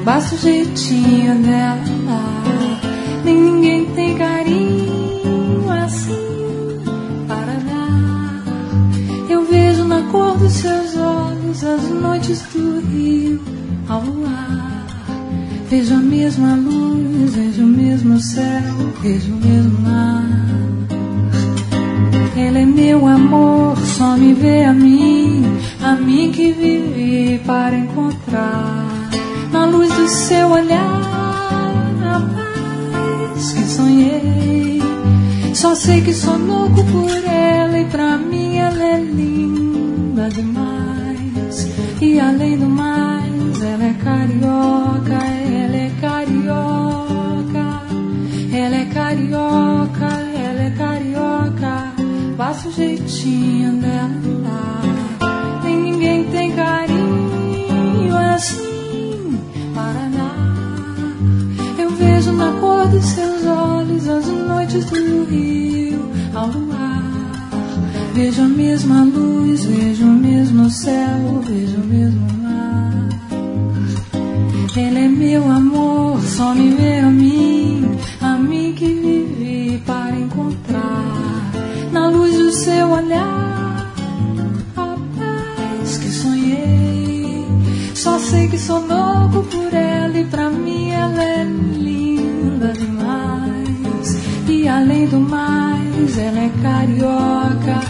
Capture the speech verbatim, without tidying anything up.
basta o jeitinho dela. Nem ninguém tem carinho assim para dar. Eu vejo na cor dos seus olhos as noites do rio ao luar. Vejo a mesma luz, vejo o mesmo céu, vejo o mesmo mar. Ele é meu amor, só me vê a mim, a mim que vivi para encontrar na luz do seu olhar a paz que sonhei. Só sei que sou louco por ela e pra mim ela é linda demais. E além do mais, ela é carioca, ela é carioca, ela é carioca, ela é carioca. Basta o jeitinho dela. Nem ninguém tem carinho assim para dar. Eu vejo na cor dos seus olhos as noites do rio ao luar. Vejo a mesma luz, vejo o mesmo céu, vejo o mesmo mar. Ele é meu amor, só me vê a mim, a mim que vivi para encontrar na luz do seu olhar a paz que sonhei. Só sei que sou louco por ela e pra mim ela é linda demais. E além do mais, ela é carioca,